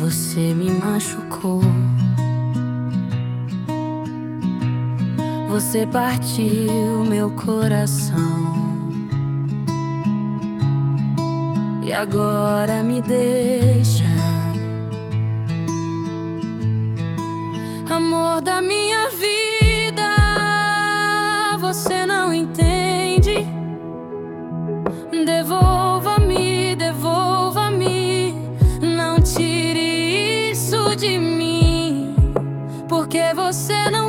Você me machucou, você partiu meu coração e agora me deixa. Amor da minha vida, você não entende. Devolva-me, devolva-me, não tire isso de mim, porque você não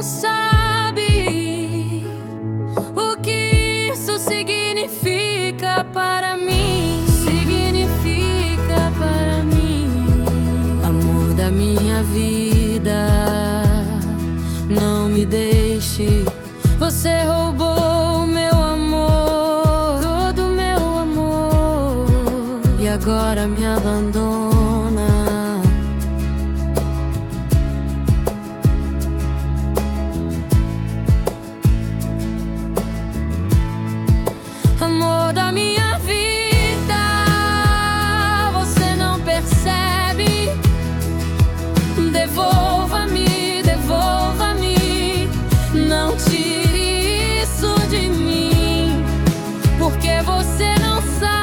sabe o que isso significa para mim. Significa para mim. Amor da minha vida, não me deixe. Você roubou meu amor, todo meu amor, e agora me abandona. Amor da minha vida, você não percebe. Devolva-me, devolva-me, não tire isso de mim, porque você não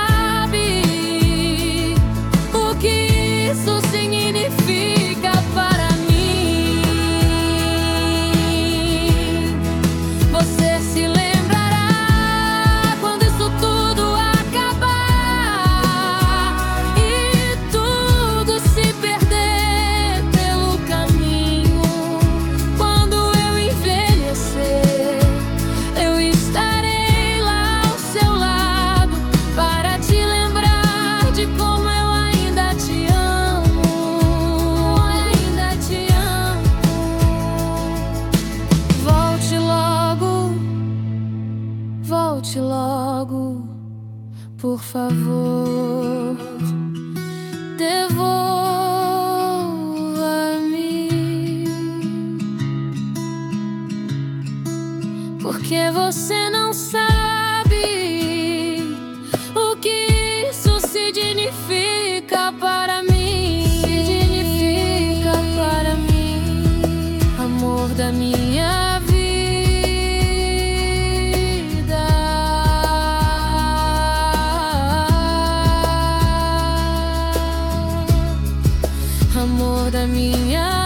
sabe o que isso significa para mim. Você se lembrará quando isso tudo acabar e tudo se perder pelo caminho. Quando eu envelhecer, eu estarei lá ao seu lado para te lembrar de como eu ainda te amo. Ainda te amo. Volte logo, volte logo, por favor. Devolva-me, porque você não sabe o que isso significa para mim. Significa para mim. Amor da minha vida, amor da minha